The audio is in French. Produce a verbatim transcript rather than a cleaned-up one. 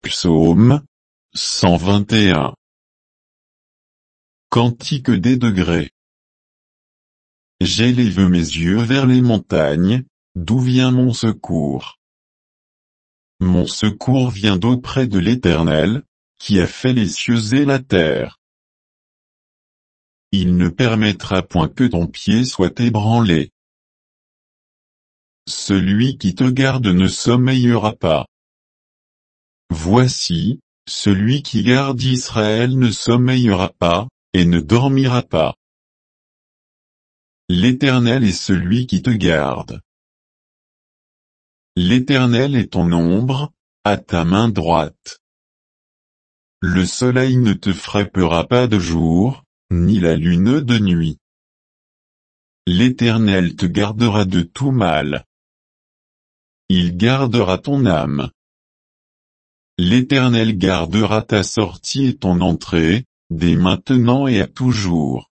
Psaume cent vingt et un. Cantique des degrés. J'élève mes yeux vers les montagnes, d'où vient mon secours. Mon secours vient d'auprès de l'Éternel, qui a fait les cieux et la terre. Il ne permettra point que ton pied soit ébranlé. Celui qui te garde ne sommeillera pas. Voici, celui qui garde Israël ne sommeillera pas, et ne dormira pas. L'Éternel est celui qui te garde. L'Éternel est ton ombre, à ta main droite. Le soleil ne te frappera pas de jour, ni la lune de nuit. L'Éternel te gardera de tout mal. Il gardera ton âme. L'Éternel gardera ta sortie et ton entrée, dès maintenant et à toujours.